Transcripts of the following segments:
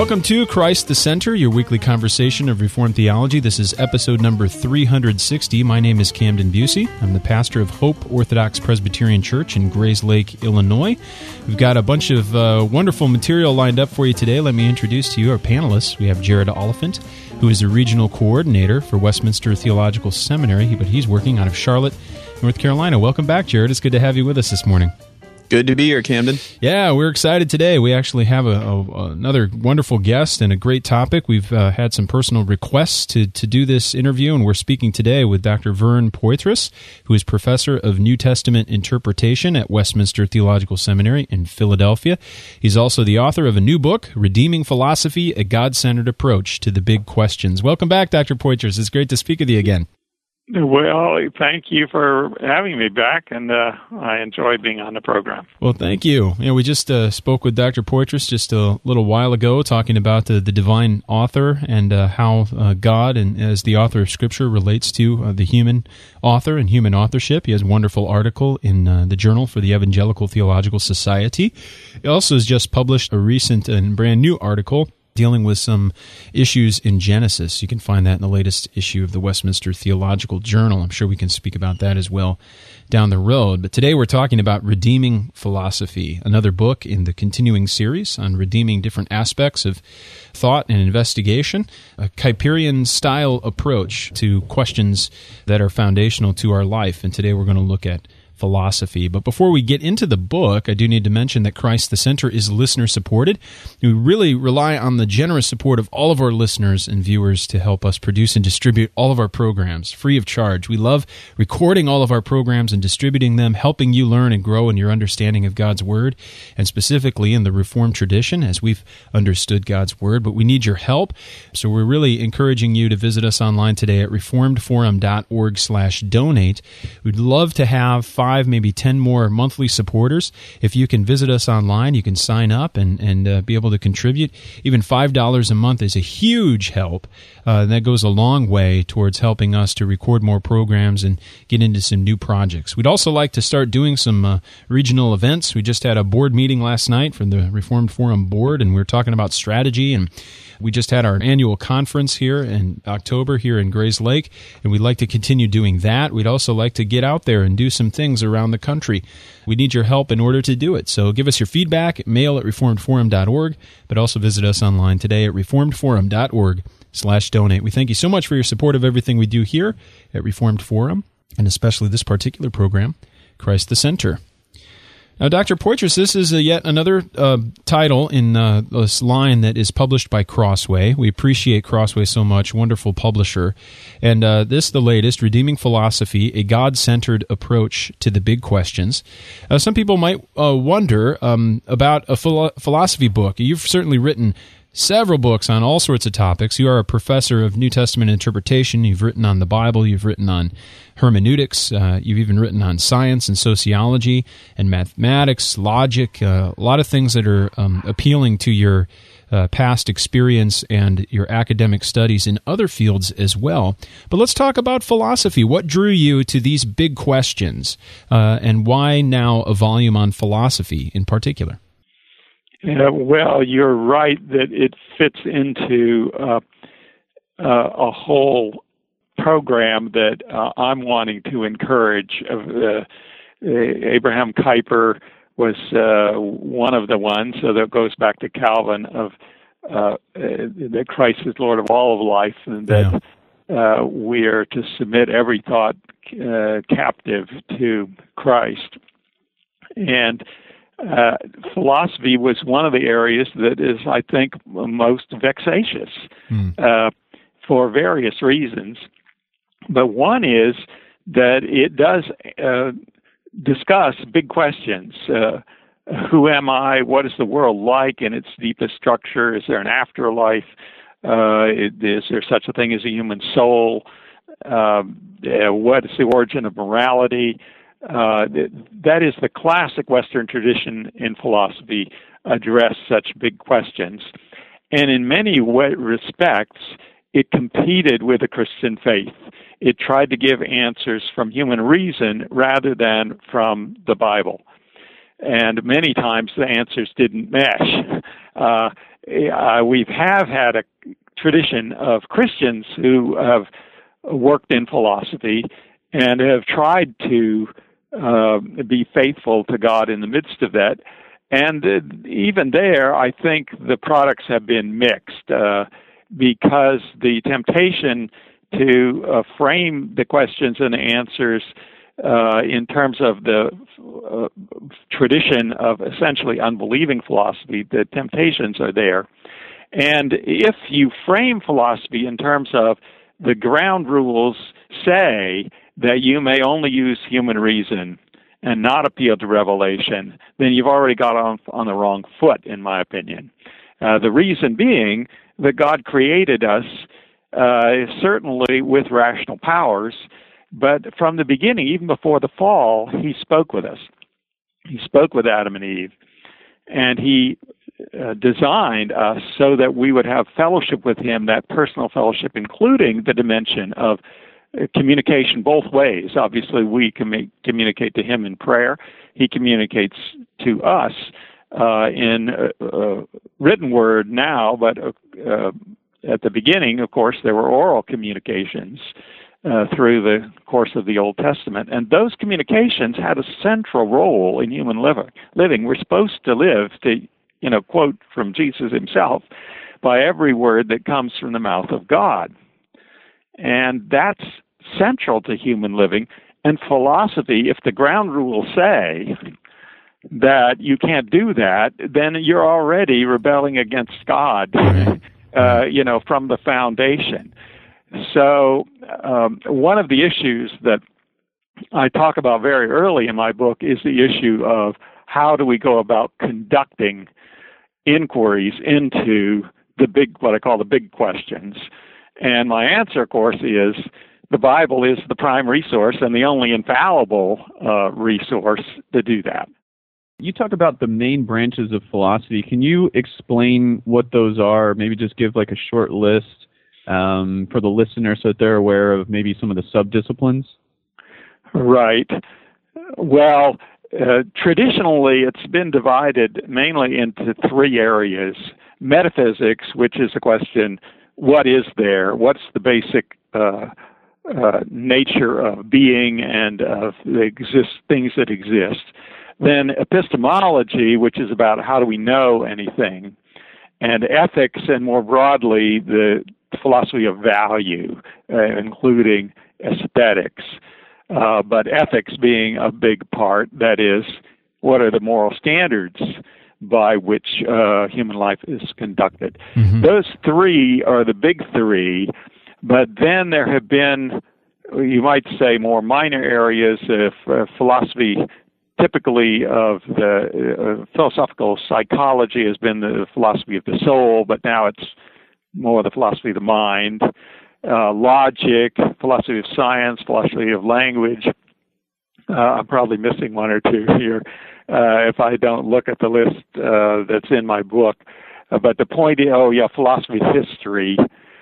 Welcome to Christ the Center, your weekly conversation of Reformed theology. This is episode number 360. My name is Camden Busey. I'm the pastor of Hope Orthodox Presbyterian Church in Grays Lake, Illinois. We've got a bunch of wonderful material lined up for you today. Let me introduce to you our panelists. We have Jared Oliphant, who is the regional coordinator for Westminster Theological Seminary, but he's working out of Charlotte, North Carolina. Welcome back, Jared. It's good to have you with us this morning. Good to be here, Camden. Yeah, we're excited today. We actually have another wonderful guest and a great topic. We've had some personal requests to do this interview, and we're speaking today with Dr. Vern Poythress, who is professor of New Testament interpretation at Westminster Theological Seminary in Philadelphia. He's also the author of a new book, Redeeming Philosophy, A God-Centered Approach to the Big Questions. Welcome back, Dr. Poythress. It's great to speak with you again. Well, thank you for having me back, and I enjoy being on the program. Well, thank you. We just spoke with Dr. Poythress just a little while ago, talking about the divine author and how God, and as the author of Scripture, relates to the human author and human authorship. He has a wonderful article in the Journal for the Evangelical Theological Society. He also has just published a recent and brand new article dealing with some issues in Genesis. You can find that in the latest issue of the Westminster Theological Journal. I'm sure we can speak about that as well down the road. But today we're talking about Redeeming Philosophy, another book in the continuing series on redeeming different aspects of thought and investigation, a Kuyperian-style approach to questions that are foundational to our life. And today we're going to look at philosophy. But before we get into the book, I do need to mention that Christ the Center is listener-supported. We really rely on the generous support of all of our listeners and viewers to help us produce and distribute all of our programs free of charge. We love recording all of our programs and distributing them, helping you learn and grow in your understanding of God's Word, and specifically in the Reformed tradition as we've understood God's Word. But we need your help, so we're really encouraging you to visit us online today at reformedforum.org/donate. We'd love to have 5, maybe 10 more monthly supporters. If you can visit us online, you can sign up and be able to contribute. Even $5 a month is a huge help. That goes a long way towards helping us to record more programs and get into some new projects. We'd also like to start doing some regional events. We just had a board meeting last night from the Reformed Forum board, and we were talking about strategy, and we just had our annual conference here in October here in Grays Lake, and we'd like to continue doing that. We'd also like to get out there and do some things around the country. We need your help in order to do it. So give us your feedback, mail at reformedforum.org, but also visit us online today at reformedforum.org/donate. We thank you so much for your support of everything we do here at Reformed Forum, and especially this particular program, Christ the Center. Now, Dr. Poythress, this is yet another title in this line that is published by Crossway. We appreciate Crossway so much, wonderful publisher. And this, the latest, Redeeming Philosophy, A God-Centered Approach to the Big Questions. Some people might wonder about a philosophy book. You've certainly written several books on all sorts of topics. You are a professor of New Testament interpretation. You've written on the Bible. You've written on hermeneutics. You've even written on science and sociology and mathematics, logic, a lot of things that are appealing to your past experience and your academic studies in other fields as well. But let's talk about philosophy. What drew you to these big questions, and why now a volume on philosophy in particular? Well, you're right that it fits into a whole program that I'm wanting to encourage. Abraham Kuyper was one of the ones, so that goes back to Calvin, of that Christ is Lord of all of life, and that we are to submit every thought captive to Christ. And philosophy was one of the areas that is, I think, most vexatious for various reasons. But one is that it does discuss big questions. Who am I? What is the world like in its deepest structure? Is there an afterlife? Is there such a thing as a human soul? What is the origin of morality? That is the classic Western tradition in philosophy, address such big questions. And in many respects, it competed with the Christian faith. It tried to give answers from human reason rather than from the Bible. And many times the answers didn't mesh. we have had a tradition of Christians who have worked in philosophy and have tried to be faithful to God in the midst of that. And even there, I think the products have been mixed because the temptation to frame the questions and answers in terms of the tradition of essentially unbelieving philosophy, the temptations are there. And if you frame philosophy in terms of the ground rules say that you may only use human reason and not appeal to revelation, then you've already got on the wrong foot, in my opinion. The reason being that God created us certainly with rational powers, but from the beginning, even before the fall, He spoke with us. He spoke with Adam and Eve, and He designed us so that we would have fellowship with Him, that personal fellowship, including the dimension of communication both ways. Obviously, we can communicate to Him in prayer. He communicates to us in written word now, but at the beginning, of course, there were oral communications through the course of the Old Testament. And those communications had a central role in human living. We're supposed to live, to quote from Jesus Himself, by every word that comes from the mouth of God. And that's central to human living. And philosophy, if the ground rules say that you can't do that, then you're already rebelling against God, from the foundation. So one of the issues that I talk about very early in my book is the issue of how do we go about conducting inquiries into what I call the big questions. And my answer, of course, is the Bible is the prime resource and the only infallible resource to do that. You talk about the main branches of philosophy. Can you explain what those are? Maybe just give like a short list for the listener so that they're aware of maybe some of the subdisciplines? Right. Well, traditionally, it's been divided mainly into three areas. Metaphysics, which is a question, what is there? What's the basic nature of being and of the things that exist? Then epistemology, which is about how do we know anything? And ethics, and more broadly, the philosophy of value, including aesthetics. But ethics being a big part, that is, what are the moral standards by which human life is conducted? Mm-hmm. Those three are the big three, but then there have been, you might say, more minor areas of philosophy. Typically of the philosophical psychology has been the philosophy of the soul, but now it's more the philosophy of the mind. Logic, philosophy of science, philosophy of language. I'm probably missing one or two here if I don't look at the list that's in my book. But the point is, philosophy of history.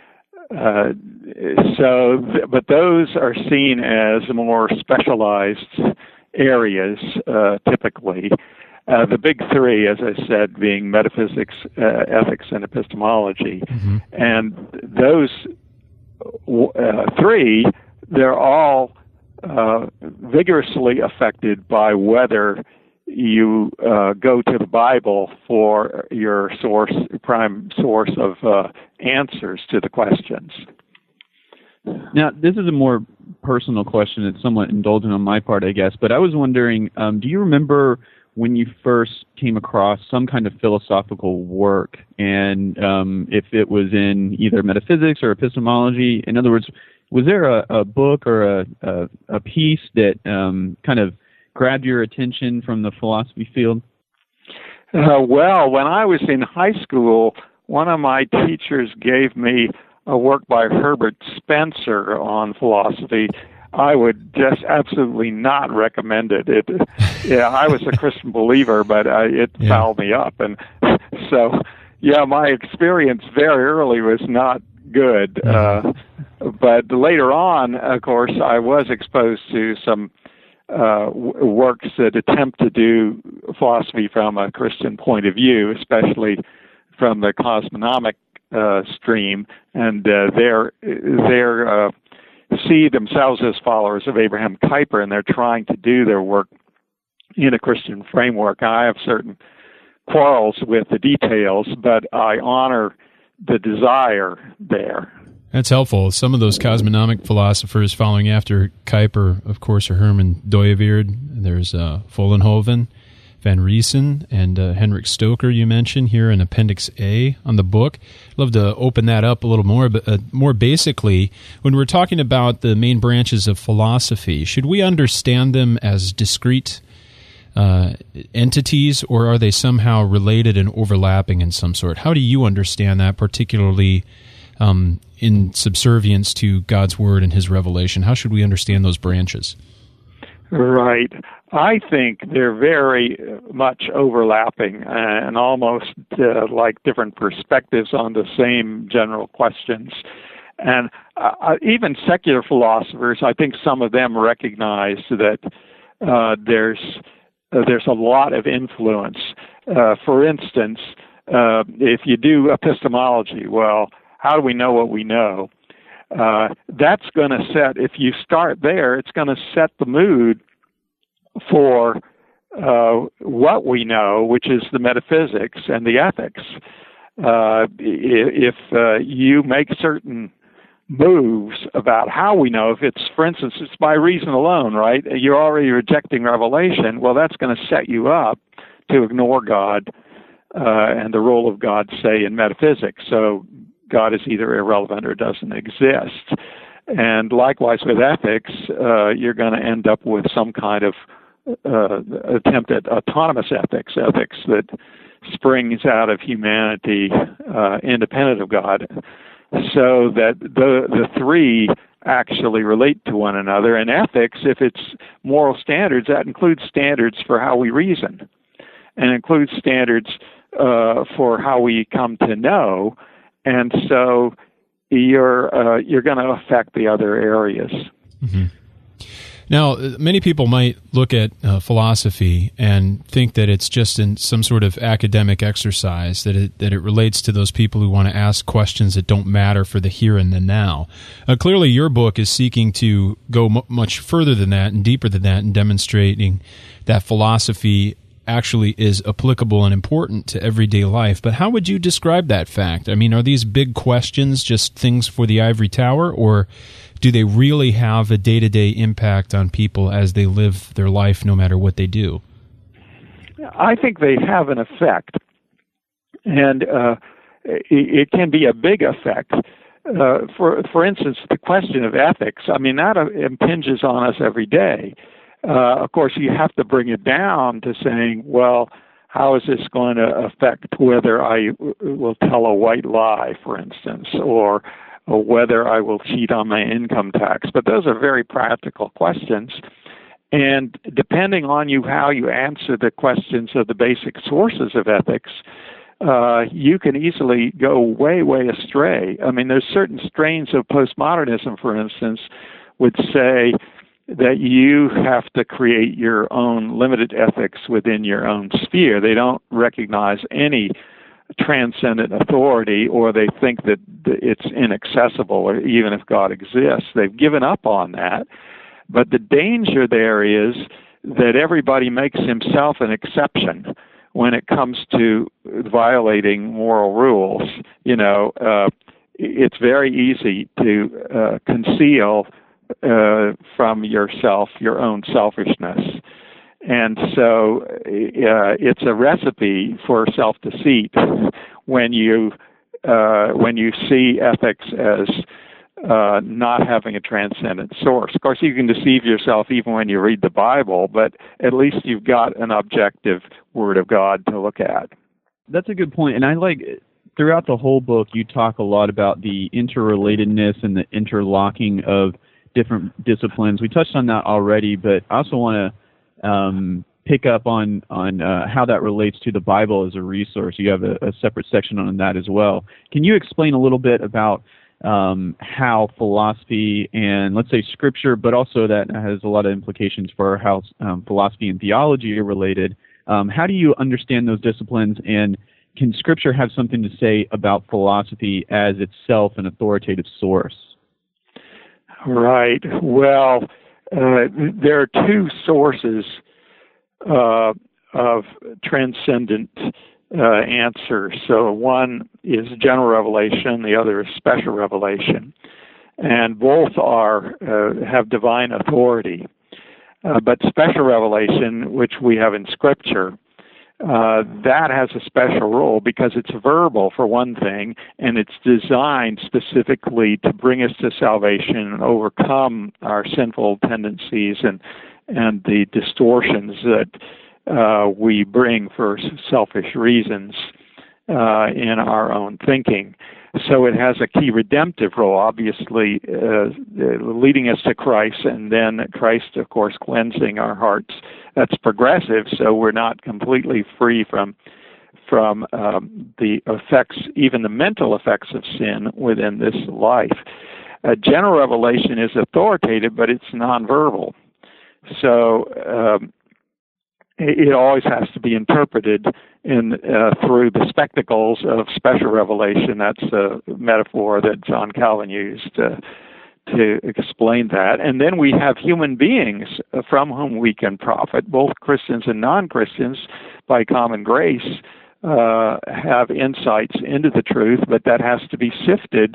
But those are seen as more specialized areas, typically. The big three, as I said, being metaphysics, ethics, and epistemology. Mm-hmm. And those three, they're all vigorously affected by whether you go to the Bible for your prime source of answers to the questions. Now, this is a more personal question. It's somewhat indulgent on my part, I guess. But I was wondering, do you remember when you first came across some kind of philosophical work, and if it was in either metaphysics or epistemology? In other words, was there a book or a piece that kind of grabbed your attention from the philosophy field? Well, when I was in high school, one of my teachers gave me a work by Herbert Spencer on philosophy. I would just absolutely not recommend it. I was a Christian believer, but it fouled me up. And so, my experience very early was not good. But later on, of course, I was exposed to some works that attempt to do philosophy from a Christian point of view, especially from the cosmonomic stream, and they're see themselves as followers of Abraham Kuyper, and they're trying to do their work in a Christian framework. I have certain quarrels with the details, but I honor the desire there. That's helpful. Some of those cosmonomic philosophers following after Kuyper, of course, are Herman Dooyeweerd. There's Vollenhoven, Van Riesen, and Henrik Stoker you mentioned here in Appendix A on the book. I'd love to open that up a little more, but more basically, when we're talking about the main branches of philosophy, should we understand them as discrete entities, or are they somehow related and overlapping in some sort? How do you understand that, particularly in subservience to God's Word and His revelation? How should we understand those branches? Right. I think they're very much overlapping and almost like different perspectives on the same general questions. And even secular philosophers, I think some of them recognize that there's a lot of influence. For instance, if you do epistemology, well, how do we know what we know? That's going to set, if you start there, it's going to set the mood for what we know, which is the metaphysics and the ethics. If you make certain moves about how we know, if it's, for instance, it's by reason alone, right? You're already rejecting revelation. Well, that's going to set you up to ignore God and the role of God, say, in metaphysics. So God is either irrelevant or doesn't exist. And likewise with ethics, you're going to end up with some kind of attempt at autonomous ethics that springs out of humanity independent of God, so that the three actually relate to one another. And ethics, if it's moral standards, that includes standards for how we reason, and includes standards for how we come to know. And so you're going to affect the other areas. Mm-hmm. Now, many people might look at philosophy and think that it's just in some sort of academic exercise, that it relates to those people who want to ask questions that don't matter for the here and the now. Clearly, your book is seeking to go much further than that and deeper than that, and demonstrating that philosophy actually is applicable and important to everyday life. But how would you describe that fact? I mean, are these big questions just things for the ivory tower, or do they really have a day-to-day impact on people as they live their life, no matter what they do? I think they have an effect, and it can be a big effect. For instance, the question of ethics, I mean, that impinges on us every day. Of course, you have to bring it down to saying, well, how is this going to affect whether I will tell a white lie, for instance, or whether I will cheat on my income tax? But those are very practical questions. And depending on how you answer the questions of the basic sources of ethics, you can easily go way, way astray. I mean, there's certain strains of postmodernism, for instance, would say that you have to create your own limited ethics within your own sphere. They don't recognize any transcendent authority, or they think that it's inaccessible, or even if God exists. They've given up on that. But the danger there is that everybody makes himself an exception when it comes to violating moral rules. You know, it's very easy to conceal from yourself your own selfishness. And so it's a recipe for self-deceit when you see ethics as not having a transcendent source. Of course, you can deceive yourself even when you read the Bible, but at least you've got an objective Word of God to look at. That's a good point. And I like, throughout the whole book, you talk a lot about the interrelatedness and the interlocking of different disciplines. We touched on that already, but I also want to pick up on how that relates to the Bible as a resource. You have a separate section on that as well. Can you explain a little bit about how philosophy and, let's say, Scripture, but also that has a lot of implications for how philosophy and theology are related? How do you understand those disciplines, and can Scripture have something to say about philosophy as itself an authoritative source? Right. Well, there are two sources of transcendent answers. So one is general revelation, the other is special revelation, and both have divine authority. But special revelation, which we have in Scripture, that has a special role because it's verbal, for one thing, and it's designed specifically to bring us to salvation and overcome our sinful tendencies and the distortions that we bring for selfish reasons in our own thinking. So it has a key redemptive role, obviously, leading us to Christ, and then Christ, of course, cleansing our hearts. That's progressive, so we're not completely free from the effects, even the mental effects of sin within this life. General revelation is authoritative, but it's nonverbal. So it always has to be interpreted through the spectacles of special revelation. That's a metaphor that John Calvin used to explain that. And then we have human beings from whom we can profit, both Christians and non-Christians, by common grace, have insights into the truth, but that has to be sifted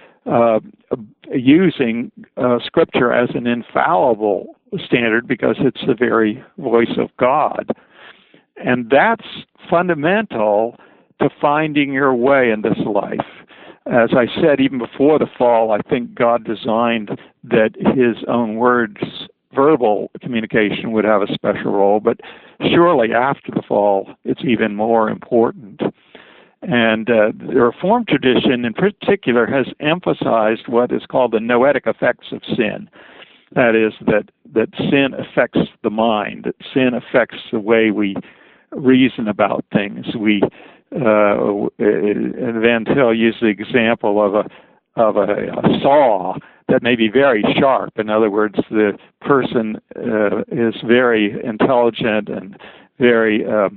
using Scripture as an infallible standard because it's the very voice of God. And that's fundamental to finding your way in this life. As I said, even before the fall, I think God designed that His own words, verbal communication, would have a special role, but surely after the fall, it's even more important. And the Reformed tradition in particular has emphasized what is called the noetic effects of sin. That is, that sin affects the mind, that sin affects the way we reason about things. Van Til used the example of a saw that may be very sharp. In other words, the person is very intelligent and very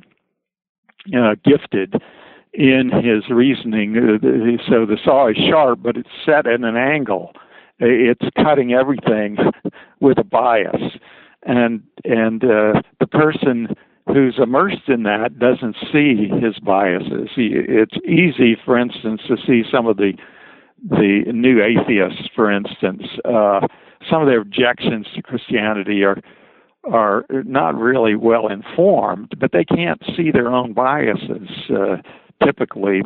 gifted in his reasoning. So the saw is sharp, but it's set at an angle. It's cutting everything with a bias, and the person who's immersed in that doesn't see his biases. It's easy, for instance, to see some of the new atheists, for instance. Some of their objections to Christianity are not really well informed, but they can't see their own biases. Typically,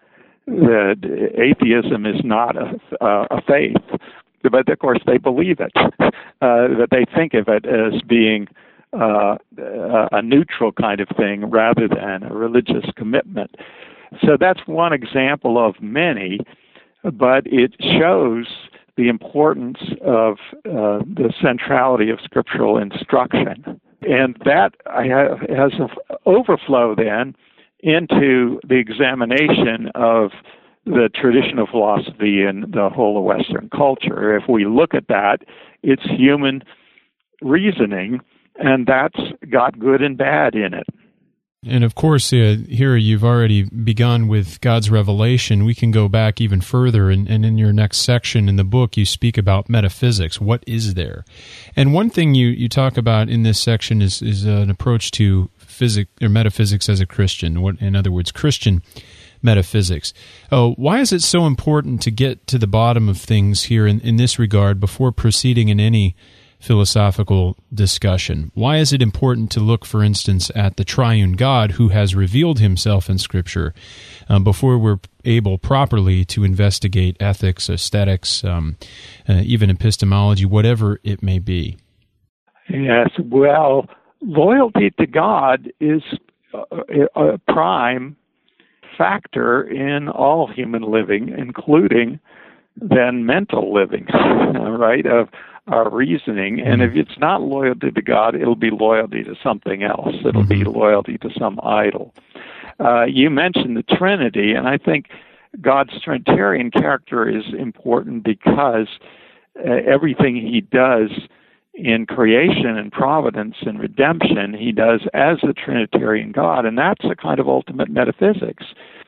atheism is not a faith, but of course they believe it. But they think of it as being a neutral kind of thing rather than a religious commitment. So that's one example of many, but it shows the importance of the centrality of scriptural instruction. And that has an overflow then into the examination of the traditional philosophy in the whole of Western culture. If we look at that, it's human reasoning, and that's got good and bad in it. And of course, here you've already begun with God's revelation. We can go back even further, and in your next section in the book, you speak about metaphysics. What is there? And one thing you talk about in this section is an approach to metaphysics as a Christian. In other words, Christian metaphysics. Why is it so important to get to the bottom of things here in this regard before proceeding in any philosophical discussion? Why is it important to look, for instance, at the triune God who has revealed himself in Scripture before we're able properly to investigate ethics, aesthetics, even epistemology, whatever it may be? Yes, well, loyalty to God is a prime factor in all human living, including then mental living, right, of our reasoning. And if it's not loyalty to God, it'll be loyalty to something else. It'll be loyalty to some idol. You mentioned the Trinity, and I think God's Trinitarian character is important because everything he does in creation and providence and redemption, he does as the Trinitarian God, and that's a kind of ultimate metaphysics.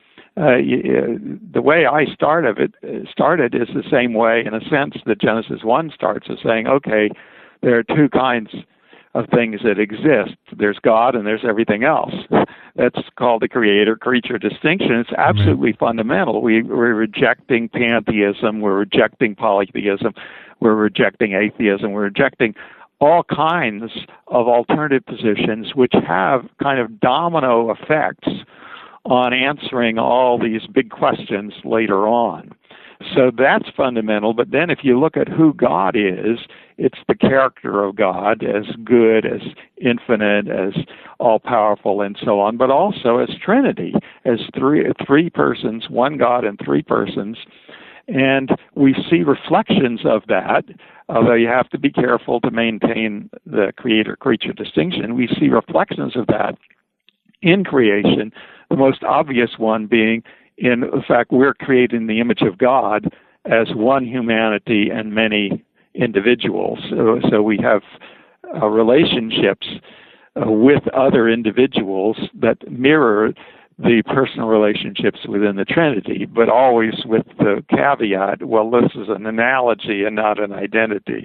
The way I started is the same way, in a sense, that Genesis 1 starts, as saying, okay, there are two kinds of things that exist. There's God and there's everything else. That's called the creator-creature distinction. It's absolutely fundamental. We're rejecting pantheism. We're rejecting polytheism. We're rejecting atheism. We're rejecting all kinds of alternative positions which have kind of domino effects on answering all these big questions later on. So that's fundamental. But then if you look at who God is, it's the character of God as good, as infinite, as all-powerful, and so on, but also as Trinity, as three persons, one God in three persons. And we see reflections of that, although you have to be careful to maintain the creator-creature distinction. We see reflections of that in creation, the most obvious one being in the fact we're created in the image of God as one humanity and many individuals. So we have relationships with other individuals that mirror the personal relationships within the Trinity, but always with the caveat, well, this is an analogy and not an identity.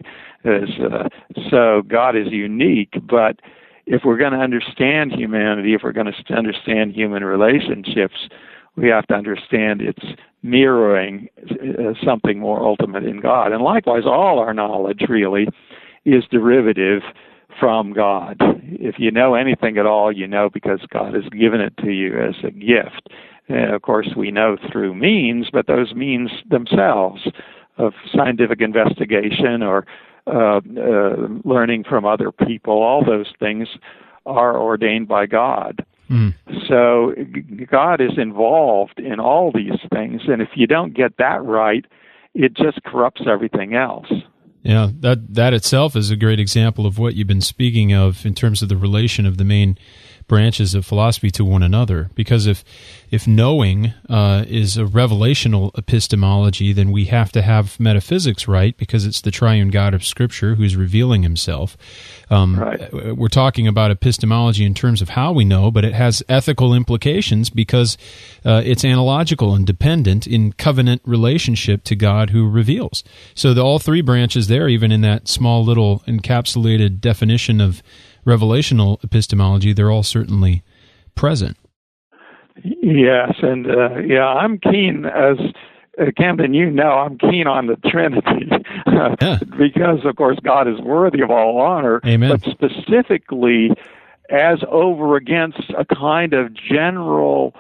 So God is unique, but if we're going to understand humanity, if we're going to understand human relationships, we have to understand it's mirroring something more ultimate in God. And likewise, all our knowledge really is derivative from God. If you know anything at all, you know because God has given it to you as a gift. And of course, we know through means, but those means themselves of scientific investigation or learning from other people, all those things are ordained by God. So God is involved in all these things, and if you don't get that right, it just corrupts everything else. Yeah, that itself is a great example of what you've been speaking of in terms of the relation of the main branches of philosophy to one another. Because if knowing is a revelational epistemology, then we have to have metaphysics right, because it's the triune God of Scripture who's revealing himself. Right. We're talking about epistemology in terms of how we know, but it has ethical implications because it's analogical and dependent in covenant relationship to God who reveals. So all three branches there, even in that small little encapsulated definition of revelational epistemology, they're all certainly present. Yes, and I'm keen, as Camden, you know, I'm keen on the Trinity because, of course, God is worthy of all honor. Amen. But specifically, as over against a kind of general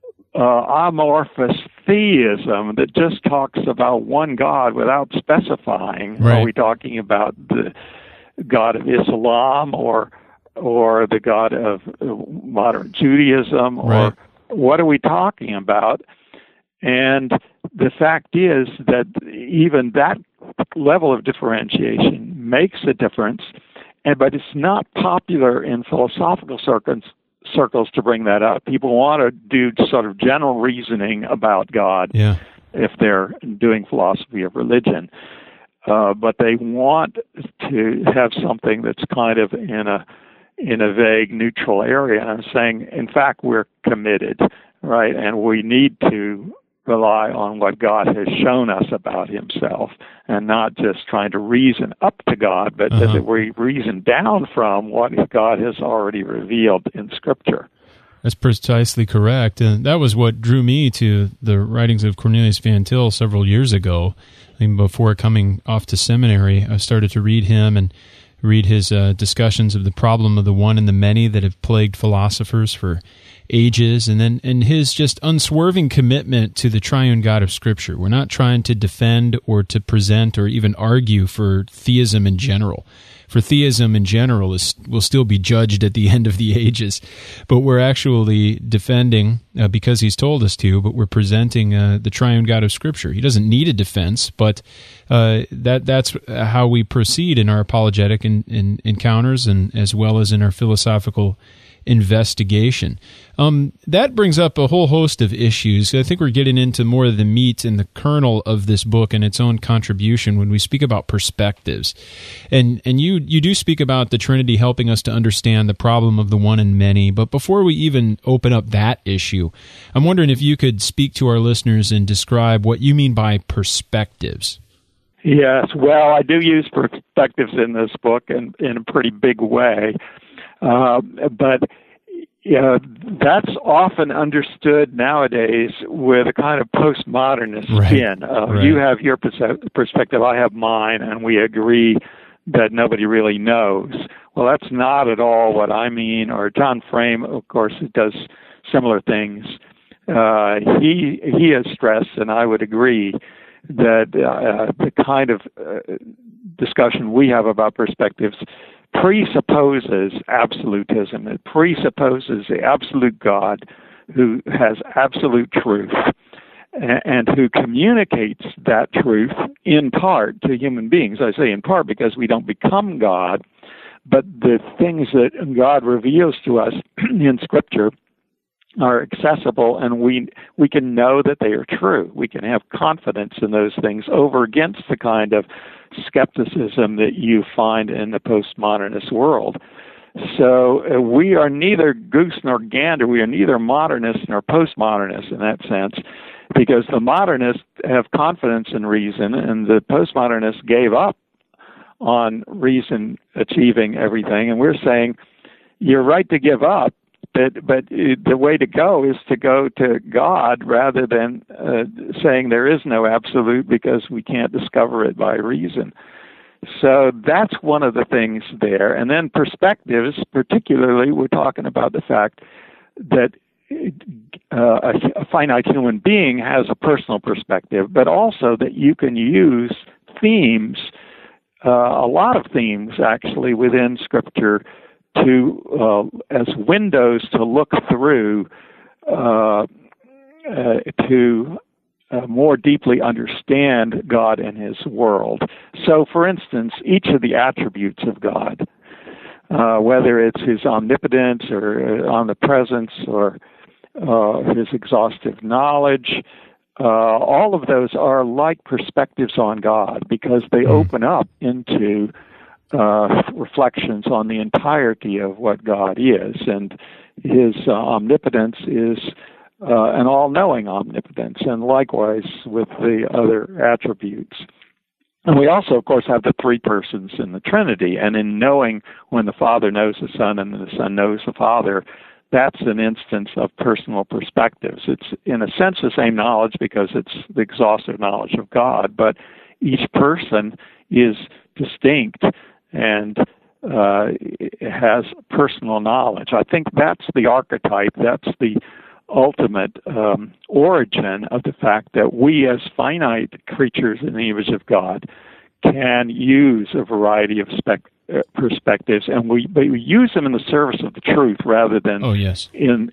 amorphous theism that just talks about one God without specifying. Right. Are we talking about the God of Islam or the God of modern Judaism, or right. What are we talking about? And the fact is that even that level of differentiation makes a difference, but it's not popular in philosophical circles to bring that up. People want to do sort of general reasoning about God if they're doing philosophy of religion. But they want to have something that's kind of in a vague, neutral area. And I'm saying, in fact, we're committed, right? And we need to rely on what God has shown us about himself and not just trying to reason up to God, but that we reason down from what God has already revealed in Scripture. That's precisely correct. And that was what drew me to the writings of Cornelius Van Til several years ago. I mean, before coming off to seminary, I started to read him and read his discussions of the problem of the one and the many that have plagued philosophers for ages, and his just unswerving commitment to the triune God of Scripture. We're not trying to defend or to present or even argue for theism in general. For theism in general will still be judged at the end of the ages, but we're actually defending, because he's told us to, but we're presenting the triune God of Scripture. He doesn't need a defense, but that's how we proceed in our apologetic encounters, and as well as in our philosophical investigation. That brings up a whole host of issues. I think we're getting into more of the meat and the kernel of this book and its own contribution when we speak about perspectives. And you do speak about the Trinity helping us to understand the problem of the one and many. But before we even open up that issue, I'm wondering if you could speak to our listeners and describe what you mean by perspectives. Yes, well, I do use perspectives in this book in a pretty big way. But that's often understood nowadays with a kind of postmodernist spin. Right. You have your perspective, I have mine, and we agree that nobody really knows. Well, that's not at all what I mean. Or John Frame, of course, does similar things. He has stressed, and I would agree, that the kind of discussion we have about perspectives presupposes absolutism. It presupposes the absolute God who has absolute truth and who communicates that truth in part to human beings. I say in part because we don't become God, but the things that God reveals to us in Scripture are accessible, and we can know that they are true. We can have confidence in those things over against the kind of skepticism that you find in the postmodernist world. So we are neither goose nor gander. We are neither modernists nor postmodernists in that sense, because the modernists have confidence in reason, and the postmodernists gave up on reason achieving everything. And we're saying, you're right to give up, but the way to go is to go to God rather than saying there is no absolute because we can't discover it by reason. So that's one of the things there. And then perspectives, particularly, we're talking about the fact that a finite human being has a personal perspective, but also that you can use themes, a lot of themes actually within Scripture, to as windows to look through to more deeply understand God and His world. So, for instance, each of the attributes of God, whether it's His omnipotence or omnipresence or His exhaustive knowledge, all of those are like perspectives on God because they open up into reflections on the entirety of what God is, and His omnipotence is an all-knowing omnipotence, and likewise with the other attributes. And we also, of course, have the three persons in the Trinity, and in knowing when the Father knows the Son and the Son knows the Father, that's an instance of personal perspectives. It's, in a sense, the same knowledge because it's the exhaustive knowledge of God, but each person is distinct and has personal knowledge. I think that's the archetype, that's the ultimate origin of the fact that we as finite creatures in the image of God can use a variety of perspectives, and we use them in the service of the truth rather than in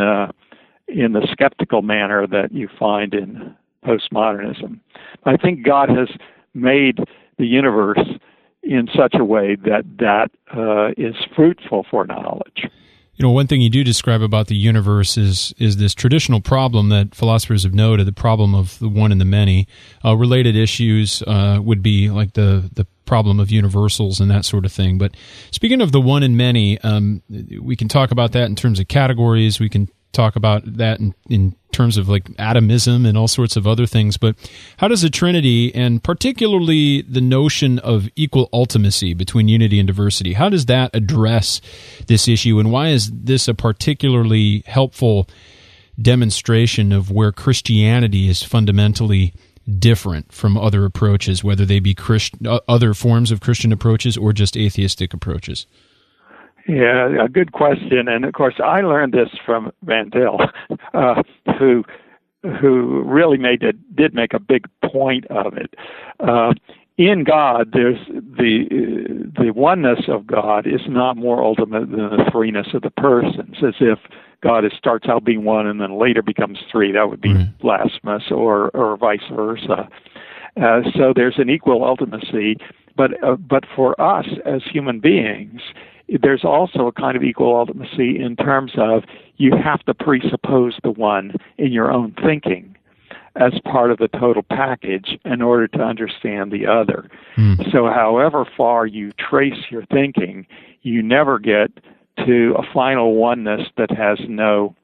the skeptical manner that you find in postmodernism. I think God has made the universe in such a way that is fruitful for knowledge. You know, one thing you do describe about the universe is this traditional problem that philosophers have noted, the problem of the one and the many. Related issues would be like the problem of universals and that sort of thing. But speaking of the one and many, we can talk about that in terms of categories. We can talk about that in terms of like atomism and all sorts of other things. But how does the Trinity, and particularly the notion of equal ultimacy between unity and diversity, how does that address this issue, and why is this a particularly helpful demonstration of where Christianity is fundamentally different from other approaches, whether they be other forms of Christian approaches or just atheistic approaches? Yeah, a good question. And of course, I learned this from Van Til, who really did make a big point of it. In God, there's the oneness of God is not more ultimate than the threeness of the persons, as if God starts out being one and then later becomes three. That would be blasphemous, or vice versa. So there's an equal ultimacy, but for us as human beings, there's also a kind of equal ultimacy in terms of you have to presuppose the one in your own thinking as part of the total package in order to understand the other. So however far you trace your thinking, you never get to a final oneness that has no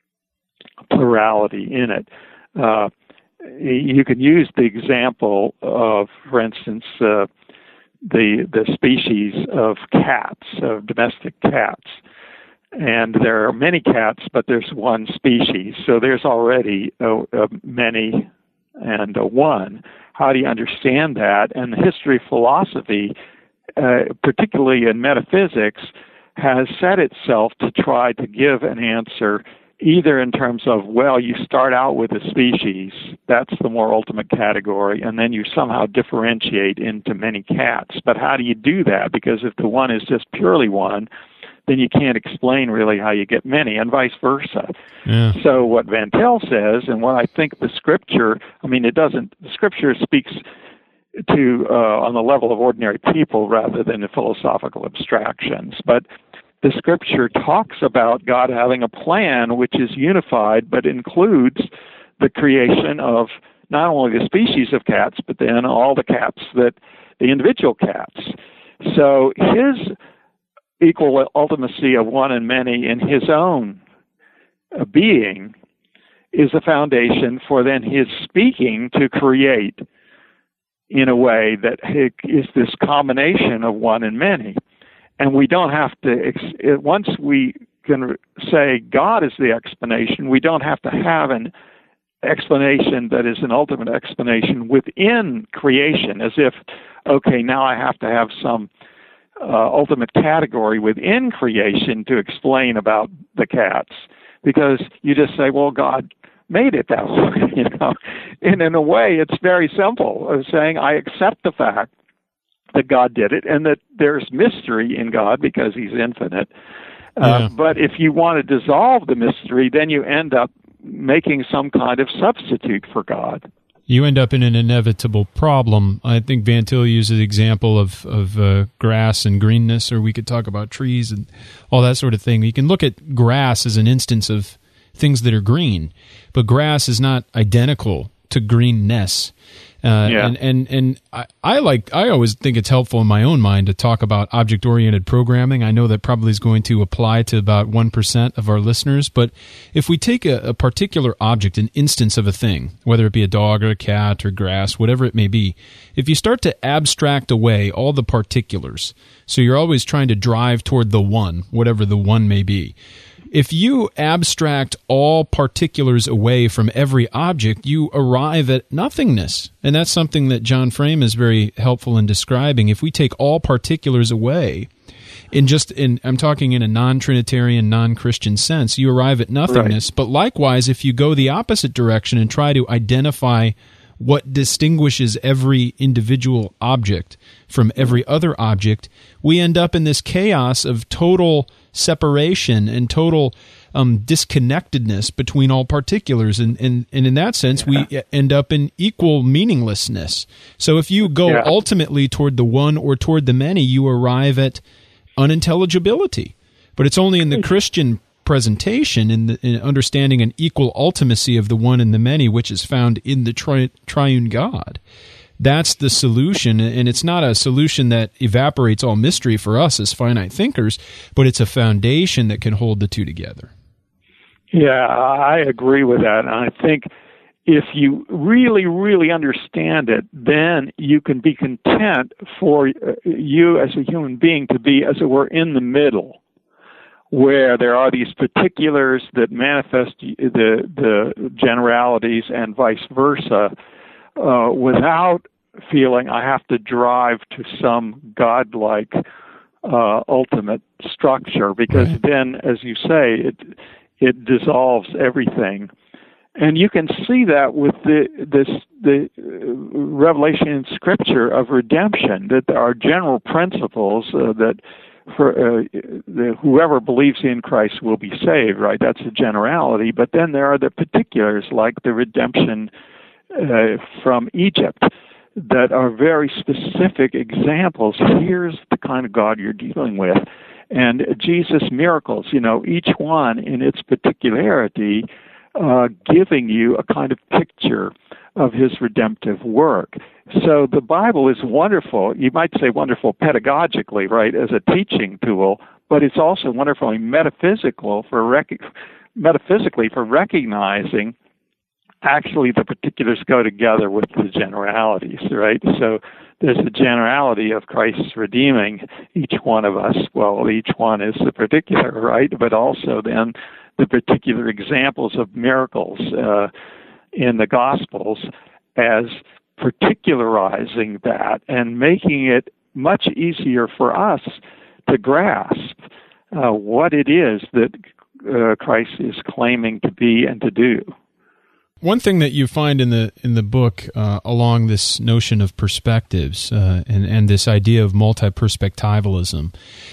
plurality in it. You can use the example of, for instance, the species of cats, of domestic cats. And there are many cats, but there's one species. So there's already a many and a one. How do you understand that? And the history of philosophy, particularly in metaphysics, has set itself to try to give an answer either in terms of, well, you start out with a species, that's the more ultimate category, and then you somehow differentiate into many cats. But how do you do that? Because if the one is just purely one, then you can't explain really how you get many, and vice versa. Yeah. So what Van Til says, and what I think the Scripture, the Scripture speaks to on the level of ordinary people rather than the philosophical abstractions. But the Scripture talks about God having a plan which is unified, but includes the creation of not only the species of cats, but then all the cats, the individual cats. So his equal ultimacy of one and many in his own being is the foundation for then his speaking to create in a way that is this combination of one and many. And we don't have to, once we can say God is the explanation, we don't have to have an explanation that is an ultimate explanation within creation, as if, okay, now I have to have some ultimate category within creation to explain about the cats, because you just say, well, God made it that way, And in a way, it's very simple, of saying I accept the fact that God did it and that there's mystery in God because he's infinite. But if you want to dissolve the mystery, then you end up making some kind of substitute for God. You end up in an inevitable problem. I think Van Til uses the example of grass and greenness, or we could talk about trees and all that sort of thing. You can look at grass as an instance of things that are green, but grass is not identical to greenness. And I always think it's helpful in my own mind to talk about object-oriented programming. I know that probably is going to apply to about 1% of our listeners, but if we take a particular object, an instance of a thing, whether it be a dog or a cat or grass, whatever it may be, if you start to abstract away all the particulars, so you're always trying to drive toward the one, whatever the one may be, if you abstract all particulars away from every object, you arrive at nothingness. And that's something that John Frame is very helpful in describing. If we take all particulars away, I'm talking in a non-Trinitarian, non-Christian sense, you arrive at nothingness. Right. But likewise, if you go the opposite direction and try to identify what distinguishes every individual object from every other object, we end up in this chaos of total separation and total disconnectedness between all particulars. And in that sense, we end up in equal meaninglessness. So if you go ultimately toward the one or toward the many, you arrive at unintelligibility. But it's only in the Christian presentation, in understanding an equal ultimacy of the one and the many, which is found in the triune God. That's the solution, and it's not a solution that evaporates all mystery for us as finite thinkers, but it's a foundation that can hold the two together. Yeah, I agree with that, and I think if you really, really understand it, then you can be content for you as a human being to be, as it were, in the middle, where there are these particulars that manifest the generalities and vice versa, without feeling I have to drive to some godlike ultimate structure, because then, as you say, it dissolves everything. And you can see that with the revelation in Scripture of redemption, that there are general principles that for whoever believes in Christ will be saved, right? That's a generality. But then there are the particulars, like the redemption from Egypt, that are very specific examples. Here's the kind of God you're dealing with. And Jesus' miracles, each one in its particularity, giving you a kind of picture of his redemptive work. So the Bible is wonderful, you might say wonderful pedagogically, right, as a teaching tool, but it's also wonderfully metaphysically for recognizing actually the particulars go together with the generalities, right? So there's the generality of Christ's redeeming each one of us. Well, each one is the particular, right? But also then the particular examples of miracles in the Gospels as particularizing that and making it much easier for us to grasp what it is that Christ is claiming to be and to do. One thing that you find in the book along this notion of perspectives and this idea of multi-perspectivalism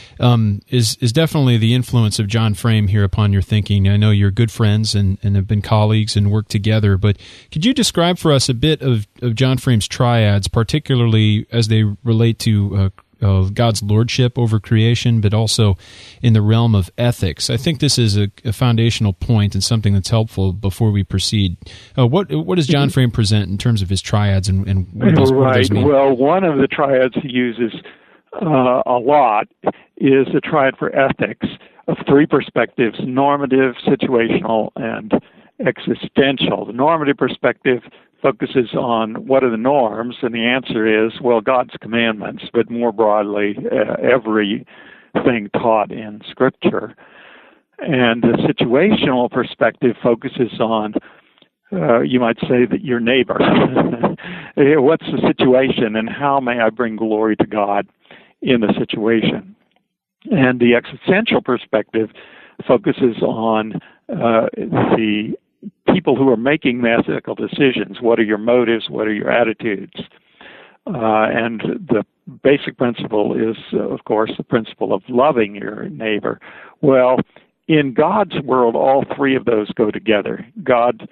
is definitely the influence of John Frame here upon your thinking. I know you're good friends and have been colleagues and worked together, but could you describe for us a bit of John Frame's triads, particularly as they relate to God's lordship over creation, but also in the realm of ethics? I think this is a foundational point and something that's helpful before we proceed. What does John Frame present in terms of his triads and what does mean? Well, one of the triads he uses a lot is the triad for ethics of three perspectives: normative, situational, and existential. The normative perspective focuses on what are the norms, and the answer is, well, God's commandments, but more broadly, everything taught in Scripture. And the situational perspective focuses on, you might say, that your neighbor. What's the situation, and how may I bring glory to God in the situation? And the existential perspective focuses on the people who are making the ethical decisions. What are your motives? What are your attitudes? And the basic principle is, of course, the principle of loving your neighbor. Well, in God's world, all three of those go together. God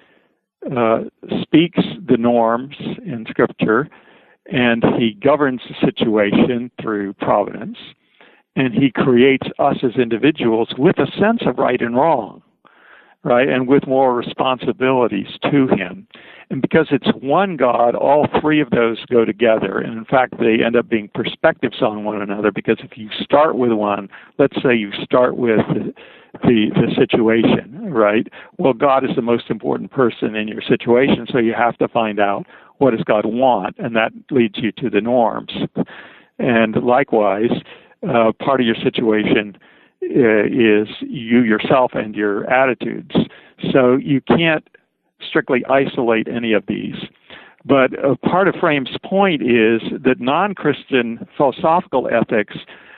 speaks the norms in Scripture, and he governs the situation through providence, and he creates us as individuals with a sense of right and wrong, right, and with more responsibilities to him. And because it's one God, all three of those go together. And in fact, they end up being perspectives on one another, because if you start with one, let's say you start with the situation, right? Well, God is the most important person in your situation, so you have to find out, what does God want? And that leads you to the norms. And likewise, part of your situation is you yourself and your attitudes. So you can't strictly isolate any of these. But part of Frame's point is that non-Christian philosophical ethics,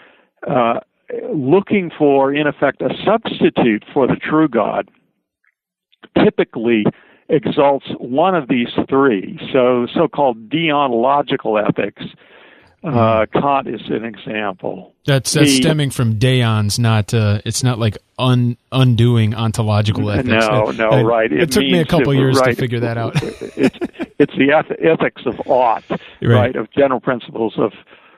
looking for, in effect, a substitute for the true God, typically exalts one of these three. So so-called deontological ethics, Kant is an example. That's stemming from deons, it's not like undoing ontological ethics. No, right. It took me a couple years to figure that out. It's the ethics of ought, right? Of general principles of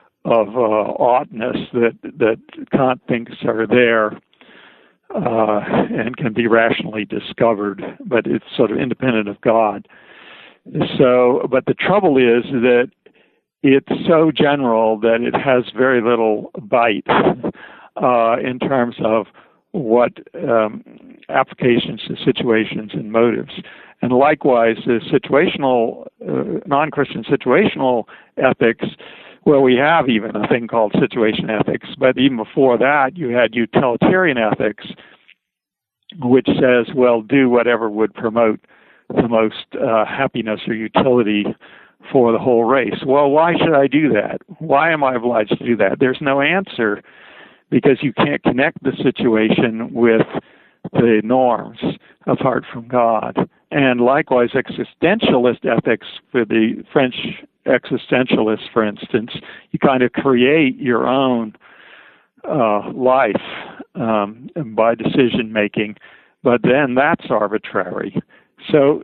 oughtness that Kant thinks are there and can be rationally discovered, but it's sort of independent of God. So, but the trouble is that it's so general that it has very little bite in terms of what applications to situations and motives. And likewise, the situational, non-Christian situational ethics, well, we have even a thing called situation ethics, but even before that, you had utilitarian ethics, which says, well, do whatever would promote the most happiness or utility for the whole race. Well, why should I do that? Why am I obliged to do that? There's no answer, because you can't connect the situation with the norms apart from God. And likewise, existentialist ethics, for the French existentialists, for instance, you kind of create your own life by decision making, but then that's arbitrary. So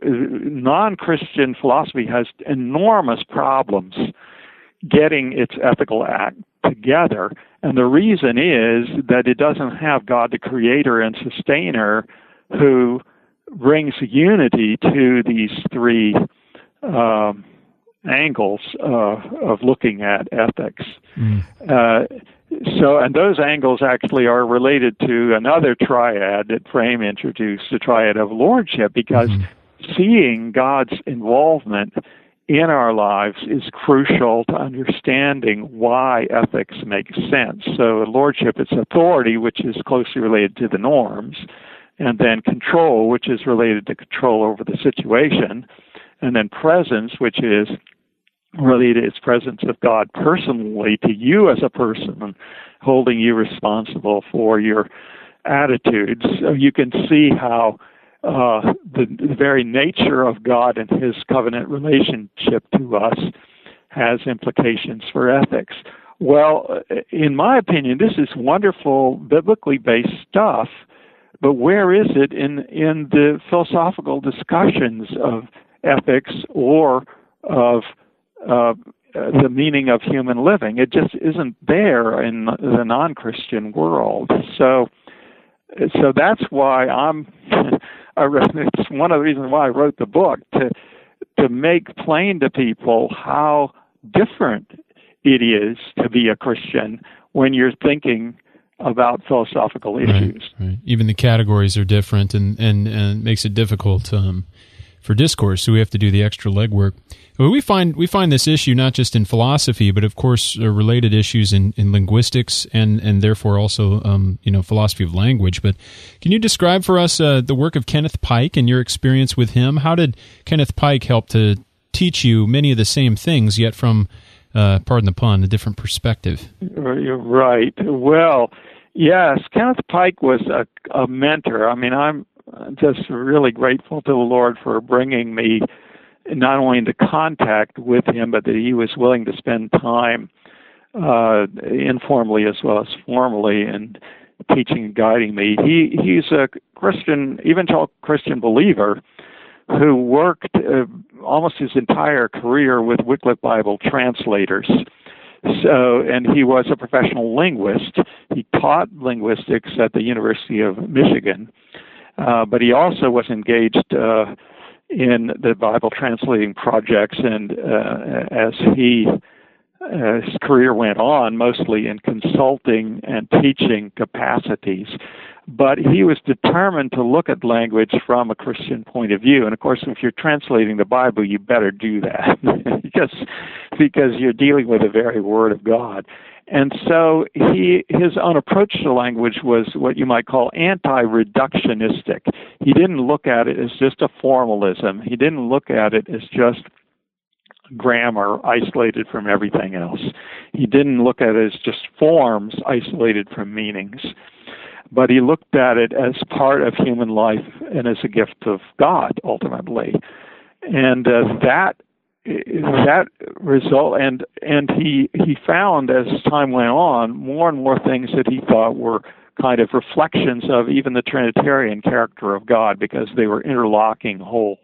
non-Christian philosophy has enormous problems getting its ethical act together. And the reason is that it doesn't have God the creator and sustainer who brings unity to these three angles of looking at ethics. And those angles actually are related to another triad that Frame introduced, the triad of lordship, because seeing God's involvement in our lives is crucial to understanding why ethics makes sense. So lordship is authority, which is closely related to the norms, and then control, which is related to control over the situation, and then presence, which is related to presence of God personally to you as a person, holding you responsible for your attitudes. So you can see how the very nature of God and his covenant relationship to us has implications for ethics. Well, in my opinion, this is wonderful, biblically based stuff, but where is it in the philosophical discussions of ethics or of the meaning of human living? It just isn't there in the non-Christian world. So that's why it's one of the reasons why I wrote the book, to make plain to people how different it is to be a Christian when you're thinking about philosophical issues. Right. Even the categories are different, and it makes it difficult for discourse, so we have to do the extra legwork. But we find this issue not just in philosophy, but of course related issues in linguistics and therefore also philosophy of language. But can you describe for us the work of Kenneth Pike and your experience with him? How did Kenneth Pike help to teach you many of the same things, yet from, pardon the pun, a different perspective? You're right. Well, yes, Kenneth Pike was a mentor. I mean, I'm just really grateful to the Lord for bringing me not only into contact with him, but that he was willing to spend time informally as well as formally in teaching and guiding me. He's a Christian, evangelical Christian believer who worked almost his entire career with Wycliffe Bible translators. And he was a professional linguist. He taught linguistics at the University of Michigan. But he also was engaged in the Bible translating projects, and as his career went on, mostly in consulting and teaching capacities. But he was determined to look at language from a Christian point of view. And of course, if you're translating the Bible, you better do that because you're dealing with the very Word of God. And so his own approach to language was what you might call anti-reductionistic. He didn't look at it as just a formalism. He didn't look at it as just grammar isolated from everything else. He didn't look at it as just forms isolated from meanings. But he looked at it as part of human life and as a gift of God, ultimately. And that result, and he found as time went on more and more things that he thought were kind of reflections of even the Trinitarian character of God, because they were interlocking wholes.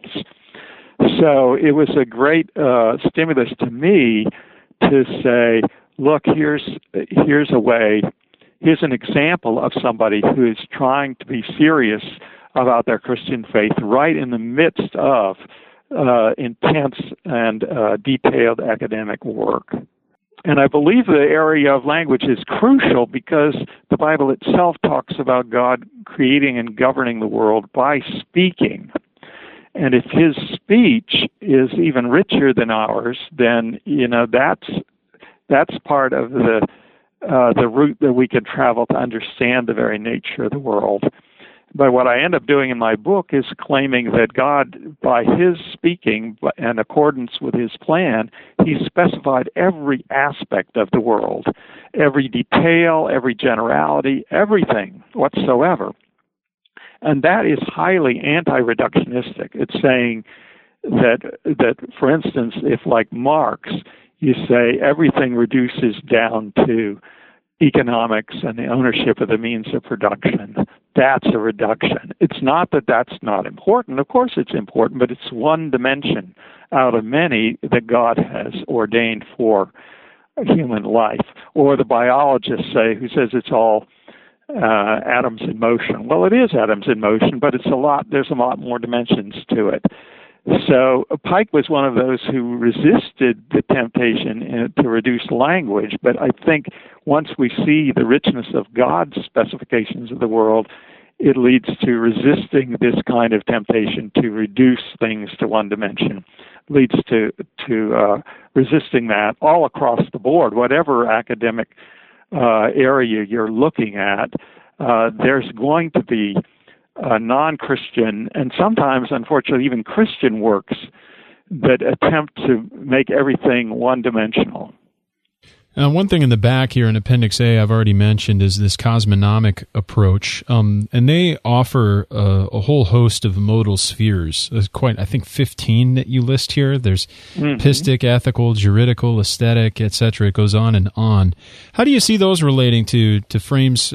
So it was a great stimulus to me to say, look, here's a way, here's an example of somebody who is trying to be serious about their Christian faith right in the midst of intense and detailed academic work. And I believe the area of language is crucial because the Bible itself talks about God creating and governing the world by speaking. And if his speech is even richer than ours, then that's part of the route that we can travel to understand the very nature of the world. But what I end up doing in my book is claiming that God, by his speaking, in accordance with his plan, he specified every aspect of the world, every detail, every generality, everything whatsoever. And that is highly anti-reductionistic. It's saying that, for instance, if like Marx, you say everything reduces down to economics and the ownership of the means of production, that's a reduction. It's not that that's not important. Of course it's important, but it's one dimension out of many that God has ordained for human life. Or the biologists say, who says it's all atoms in motion. Well, it is atoms in motion, but there's a lot more dimensions to it. So Pike was one of those who resisted the temptation to reduce language, but I think once we see the richness of God's specifications of the world, it leads to resisting this kind of temptation to reduce things to one dimension, leads to resisting that all across the board, whatever academic area you're looking at. There's going to be non-Christian, and sometimes, unfortunately, even Christian works that attempt to make everything one-dimensional. One thing in the back here in Appendix A I've already mentioned is this cosmonomic approach, and they offer a whole host of modal spheres. There's I think 15 that you list here. There's pistic, ethical, juridical, aesthetic, etc. It goes on and on. How do you see those relating to Frame's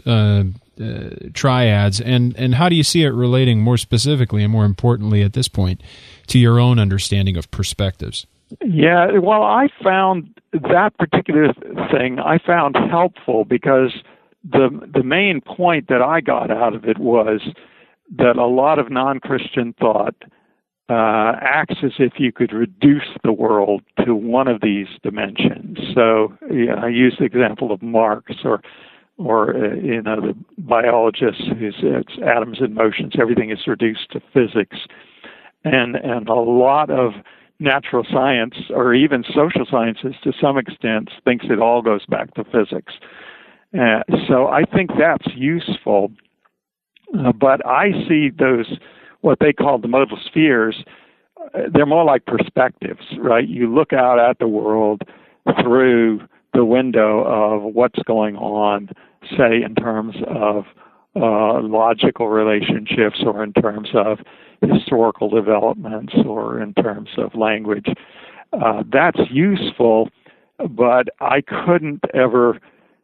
triads, and how do you see it relating more specifically and more importantly at this point to your own understanding of perspectives? Yeah, well, I found that particular thing helpful because the main point that I got out of it was that a lot of non-Christian thought acts as if you could reduce the world to one of these dimensions. So I used the example of Marx or the biologists who says atoms in motions, everything is reduced to physics, and a lot of natural science or even social sciences to some extent thinks it all goes back to physics. So I think that's useful, but I see those, what they call the modal spheres, they're more like perspectives, right? You look out at the world through the window of what's going on, say in terms of logical relationships or in terms of historical developments or in terms of language. That's useful, but I couldn't ever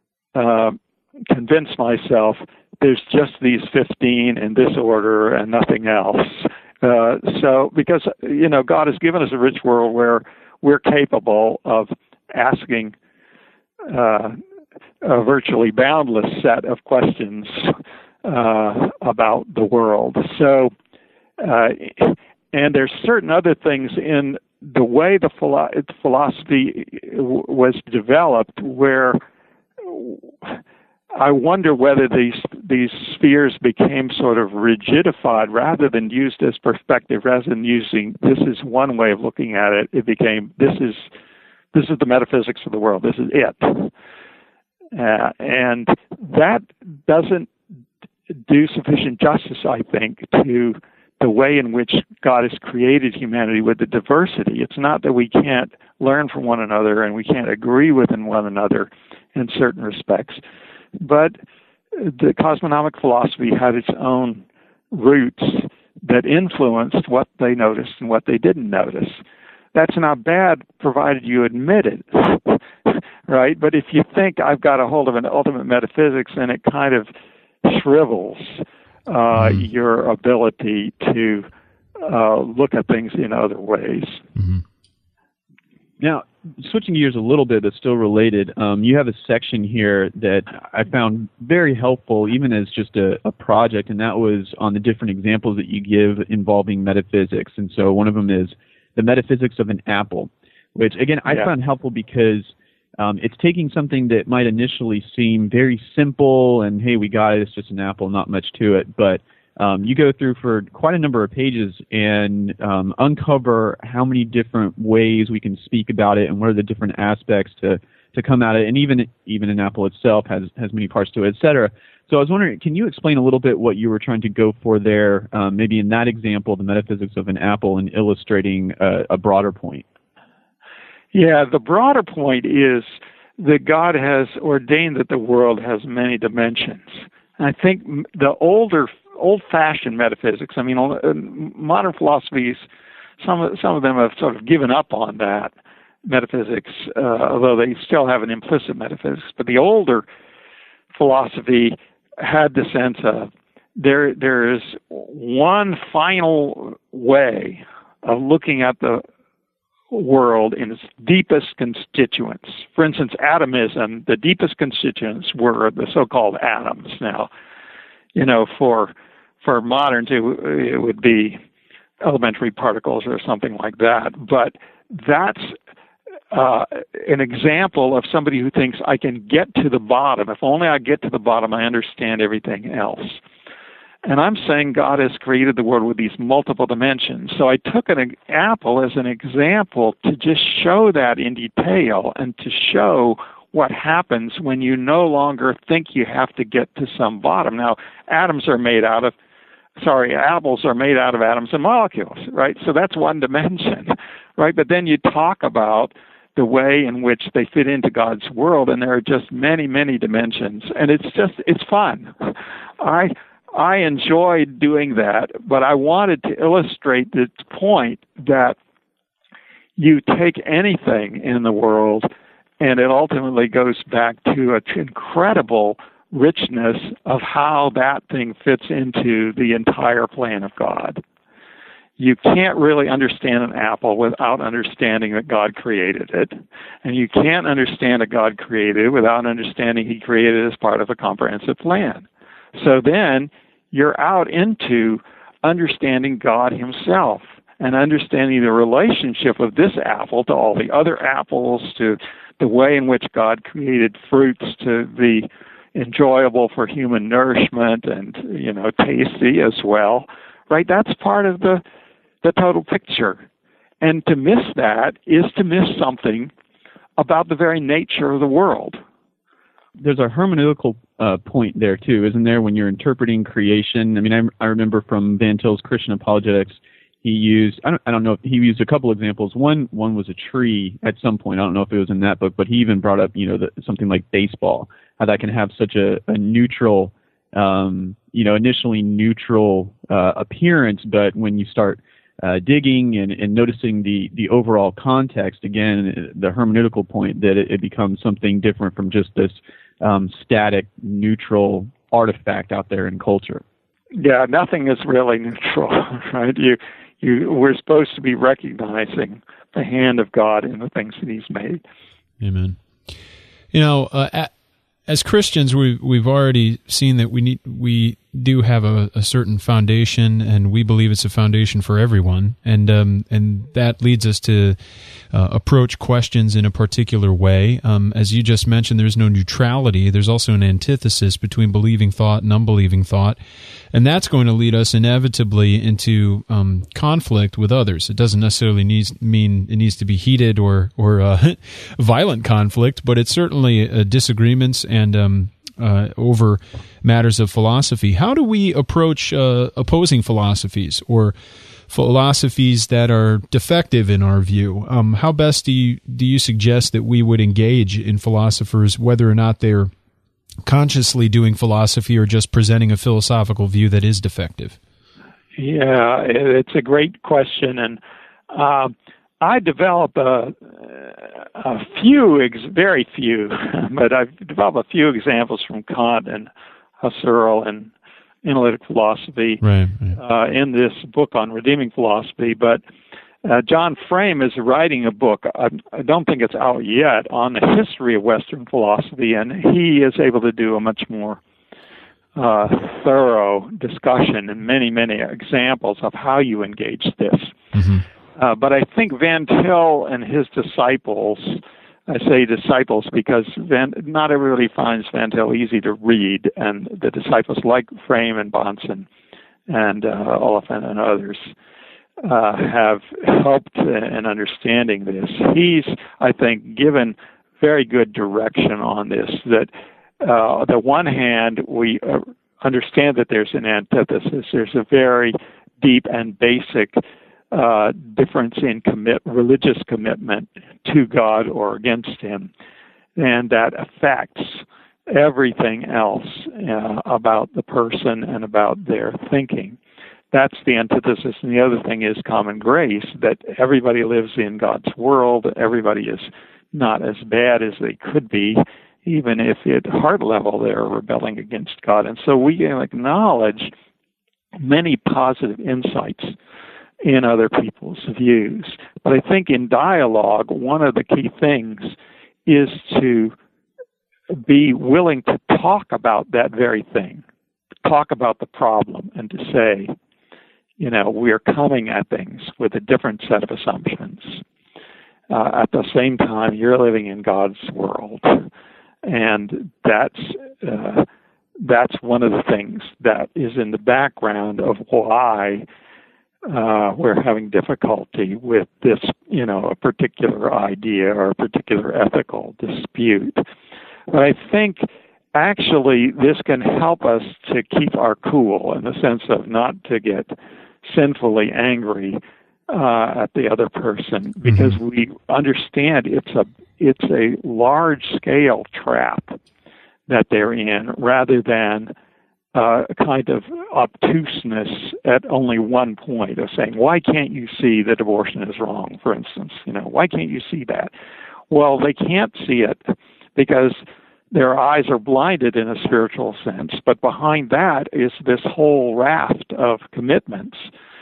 convince myself there's just these 15 in this order and nothing else. So because, God has given us a rich world where we're capable of asking a virtually boundless set of questions about the world. So, and there's certain other things in the way the philosophy was developed where I wonder whether these spheres became sort of rigidified rather than used as perspective, rather than using this is one way of looking at it. It became this is the metaphysics of the world. This is it, and that doesn't do sufficient justice, I think, to the way in which God has created humanity with the diversity. It's not that we can't learn from one another and we can't agree with one another in certain respects, but the cosmonomic philosophy had its own roots that influenced what they noticed and what they didn't notice. That's not bad, provided you admit it, right? But if you think I've got a hold of an ultimate metaphysics, then it kind of shrivels your ability to look at things in other ways. Mm-hmm. Now, switching gears a little bit, but still related, you have a section here that I found very helpful, even as just a project, and that was on the different examples that you give involving metaphysics. And so one of them is the metaphysics of an apple, which, again, I found helpful because it's taking something that might initially seem very simple and, hey, we got it, it's just an apple, not much to it, but you go through for quite a number of pages and uncover how many different ways we can speak about it and what are the different aspects to come at it, and even an apple itself has many parts to it, et cetera. So I was wondering, can you explain a little bit what you were trying to go for there, maybe in that example, the metaphysics of an apple, and illustrating a broader point? Yeah, the broader point is that God has ordained that the world has many dimensions. I think the old-fashioned metaphysics, I mean, modern philosophies, some of them have sort of given up on that metaphysics, although they still have an implicit metaphysics. But the older philosophy had the sense of there is one final way of looking at the world in its deepest constituents. For instance, atomism, the deepest constituents were the so-called atoms. Now, for moderns, it would be elementary particles or something like that. But that's an example of somebody who thinks I can get to the bottom. If only I get to the bottom, I understand everything else. And I'm saying God has created the world with these multiple dimensions. So I took an apple as an example to just show that in detail and to show what happens when you no longer think you have to get to some bottom. Now, apples are made out of atoms and molecules, right? So that's one dimension, right? But then you talk about the way in which they fit into God's world, and there are just many, many dimensions. And it's fun. I enjoyed doing that, but I wanted to illustrate the point that you take anything in the world, and it ultimately goes back to an incredible richness of how that thing fits into the entire plan of God. You can't really understand an apple without understanding that God created it. And you can't understand that God created it without understanding He created it as part of a comprehensive plan. So then you're out into understanding God Himself and understanding the relationship of this apple to all the other apples, to the way in which God created fruits to be enjoyable for human nourishment and, tasty as well, right? That's part of the total picture. And to miss that is to miss something about the very nature of the world. There's a hermeneutical point there, too, isn't there, when you're interpreting creation? I mean, I remember from Van Til's Christian Apologetics, he used, I don't know, he used a couple examples. One was a tree at some point. I don't know if it was in that book, but he even brought up, something like baseball, how that can have such a neutral, initially neutral appearance, but when you start digging and noticing the overall context, again, the hermeneutical point, that it becomes something different from just this static, neutral artifact out there in culture. Yeah, nothing is really neutral, right? We're supposed to be recognizing the hand of God in the things that He's made. Amen. As Christians, we've already seen that we do have a certain foundation, and we believe it's a foundation for everyone, and that leads us to approach questions in a particular way. As you just mentioned, there's no neutrality. There's also an antithesis between believing thought and unbelieving thought, and that's going to lead us inevitably into conflict with others. It doesn't necessarily mean it needs to be heated or violent conflict, but it's certainly disagreements and over matters of philosophy. How do we approach opposing philosophies or philosophies that are defective in our view? How best do you suggest that we would engage in philosophers, whether or not they're consciously doing philosophy or just presenting a philosophical view that is defective? Yeah, it's a great question, and I develop a few, very few, but I've developed a few examples from Kant and Husserl and analytic philosophy in this book on redeeming philosophy. But John Frame is writing a book, I don't think it's out yet, on the history of Western philosophy, and he is able to do a much more thorough discussion and many, many examples of how you engage this. Mm-hmm. But I think Van Til and his disciples, I say disciples because not everybody finds Van Til easy to read, and the disciples like Frame and Bahnsen and Oliphant and others have helped in understanding this. He's, I think, given very good direction on this, that on the one hand, we understand that there's an antithesis. There's a very deep and basic difference in religious commitment to God or against Him, and that affects everything else about the person and about their thinking. That's the antithesis. And the other thing is common grace, that everybody lives in God's world. Everybody is not as bad as they could be, even if at heart level they're rebelling against God. And so we acknowledge many positive insights in other people's views. But I think in dialogue, one of the key things is to be willing to talk about that very thing, talk about the problem, and to say, we're coming at things with a different set of assumptions. At the same time, you're living in God's world, and that's one of the things that is in the background of why we're having difficulty with this, a particular idea or a particular ethical dispute. But I think actually this can help us to keep our cool in the sense of not to get sinfully angry at the other person, because we understand it's a large-scale trap that they're in, rather than a kind of obtuseness at only one point of saying, why can't you see that abortion is wrong, for instance? Why can't you see that? Well, they can't see it because their eyes are blinded in a spiritual sense, but behind that is this whole raft of commitments.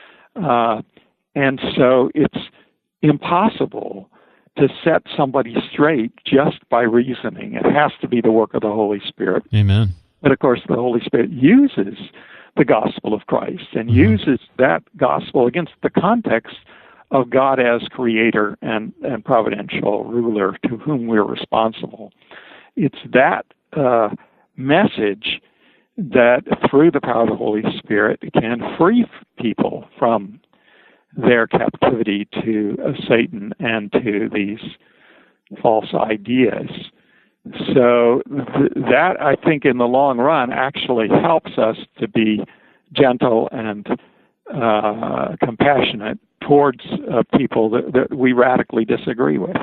And so it's impossible to set somebody straight just by reasoning. It has to be the work of the Holy Spirit. Amen. But of course, the Holy Spirit uses the gospel of Christ and uses that gospel against the context of God as creator and providential ruler to whom we're responsible. It's that message that through the power of the Holy Spirit can free people from their captivity to Satan and to these false ideas. So that, I think, in the long run, actually helps us to be gentle and compassionate towards people that we radically disagree with.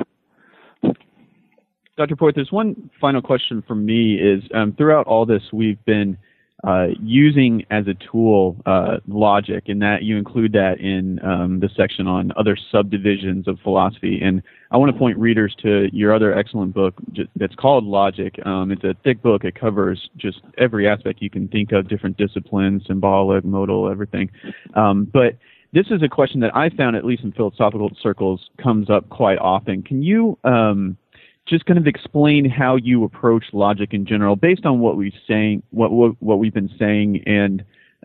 Dr. Poythress, one final question from me is, throughout all this, we've been using as a tool logic, and that you include that in the section on other subdivisions of philosophy. And I want to point readers to your other excellent book that's called Logic. It's a thick book. It covers just every aspect you can think of, different disciplines, symbolic, modal, everything. But this is a question that I found, at least in philosophical circles, comes up quite often. Can you just kind of explain how you approach logic in general, based on what we've been saying, and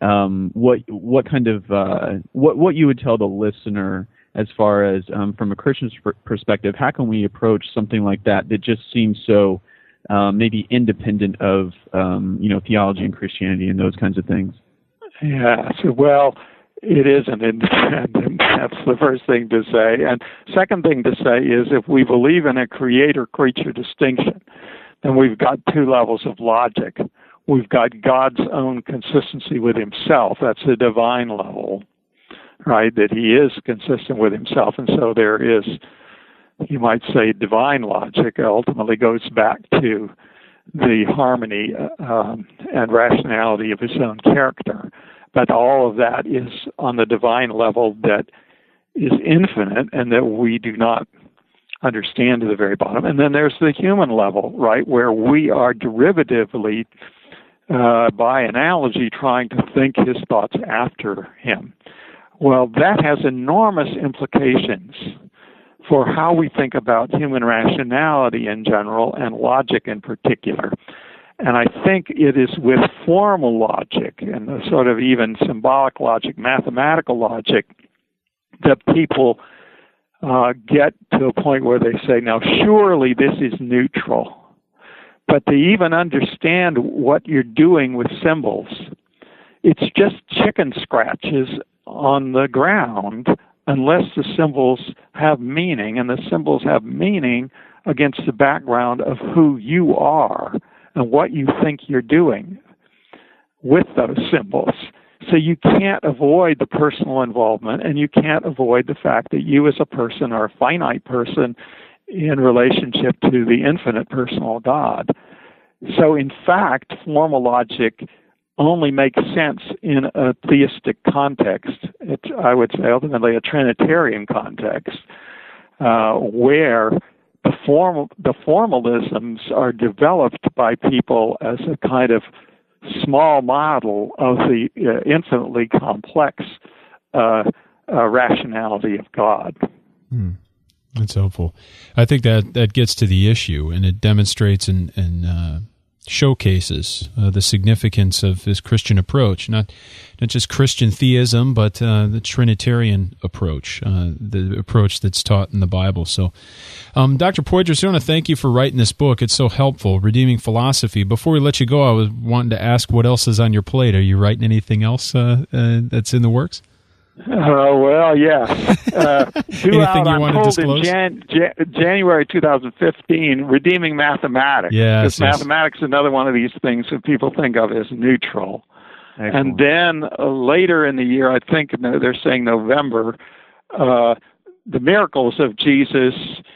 what kind of what you would tell the listener as far as from a Christian's perspective, how can we approach something like that just seems so maybe independent of theology and Christianity and those kinds of things? Yeah. Well, it isn't independent. That's the first thing to say. And second thing to say is, if we believe in a creator-creature distinction, then we've got two levels of logic. We've got God's own consistency with himself. That's the divine level, right? That he is consistent with himself. And so there is, you might say, divine logic ultimately goes back to the harmony and rationality of his own character. But all of that is on the divine level that is infinite and that we do not understand to the very bottom. And then there's the human level, right, where we are derivatively, by analogy, trying to think his thoughts after him. Well, that has enormous implications for how we think about human rationality in general and logic in particular. And I think it is with formal logic and the sort of even symbolic logic, mathematical logic, that people get to a point where they say, now surely this is neutral. But to even understand what you're doing with symbols, it's just chicken scratches on the ground unless the symbols have meaning, and the symbols have meaning against the background of who you are and what you think you're doing with those symbols. So you can't avoid the personal involvement, and you can't avoid the fact that you as a person are a finite person in relationship to the infinite personal God. So in fact, formal logic only makes sense in a theistic context. It's, I would say, ultimately a Trinitarian context, where the formalisms are developed by people as a kind of small model of the infinitely complex rationality of God. That's helpful. I think that gets to the issue, and it demonstrates and showcases the significance of this Christian approach, not just Christian theism, but the Trinitarian approach, the approach that's taught in the Bible. So, Dr. Poitras, I want to thank you for writing this book. It's so helpful, Redeeming Philosophy. Before we let you go, I was wanting to ask what else is on your plate. Are you writing anything else that's in the works? Well, yeah. Due out, I'm told, in January 2015, Redeeming Mathematics. Yes, mathematics is another one of these things that people think of as neutral. Excellent. And then later in the year, I think they're saying November, the miracles of Jesus,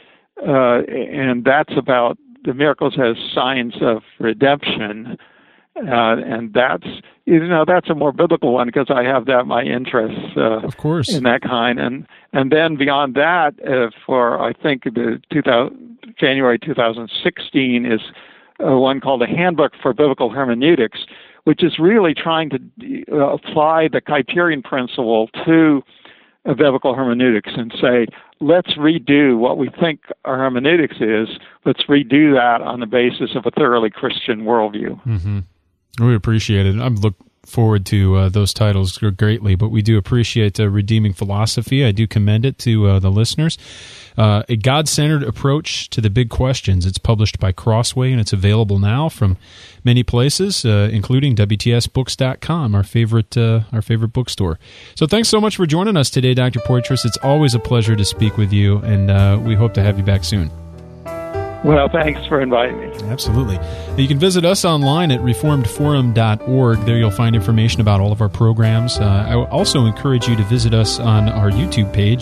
and that's about the miracles as signs of redemption. And that's a more biblical one because I have that my interests, of course, in that kind. And then beyond that, for I think the January 2016 is one called a Handbook for Biblical Hermeneutics, which is really trying to apply the Criterion principle to biblical hermeneutics and say, let's redo what we think our hermeneutics is. Let's redo that on the basis of a thoroughly Christian worldview. Mm-hmm. We appreciate it. I look forward to those titles greatly, but we do appreciate Redeeming Philosophy. I do commend it to the listeners. A God-centered approach to the big questions. It's published by Crossway, and it's available now from many places, including WTSBooks.com, our favorite bookstore. So thanks so much for joining us today, Dr. Poitras. It's always a pleasure to speak with you, and we hope to have you back soon. Well, thanks for inviting me. Absolutely. You can visit us online at reformedforum.org. There you'll find information about all of our programs. I also encourage you to visit us on our YouTube page,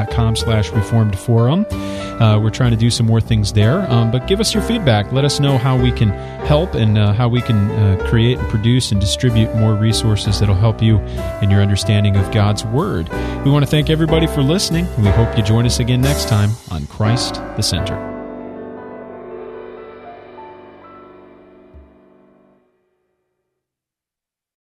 youtube.com/reformedforum. We're trying to do some more things there, but give us your feedback. Let us know how we can help and how we can create and produce and distribute more resources that will help you in your understanding of God's Word. We want to thank everybody for listening. We hope you join us again next time on Christ the Center.